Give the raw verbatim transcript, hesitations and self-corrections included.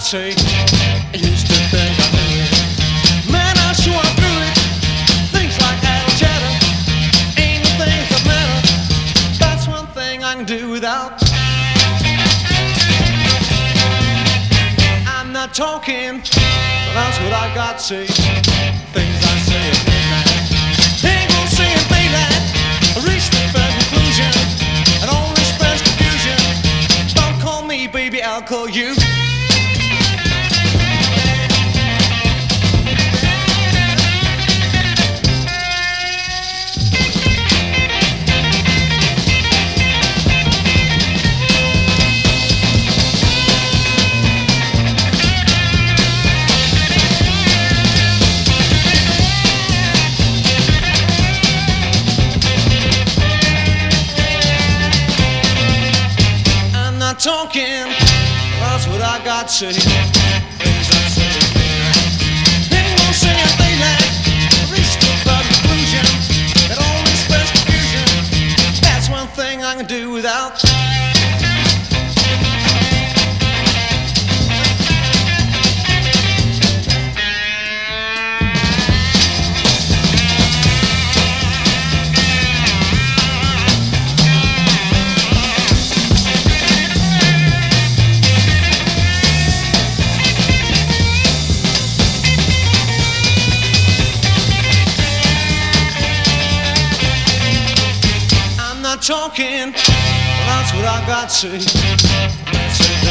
say. I used to think I knew it. Man, I sure I blew it. Things like idle chatter ain't the things that matter. That's one thing I can do without. I'm not talking, but that's what I got to say. Things I say at midnight ain't gonna say in daylight. I reached the fair conclusion. I don't express confusion. Don't call me baby, I'll call you. Talking, that's what I got to say. Things I say at midnight ain't gonna say at daylight. I reached the conclusion that only express confusion. That's one thing I can do without. Talking, that's what I got to say.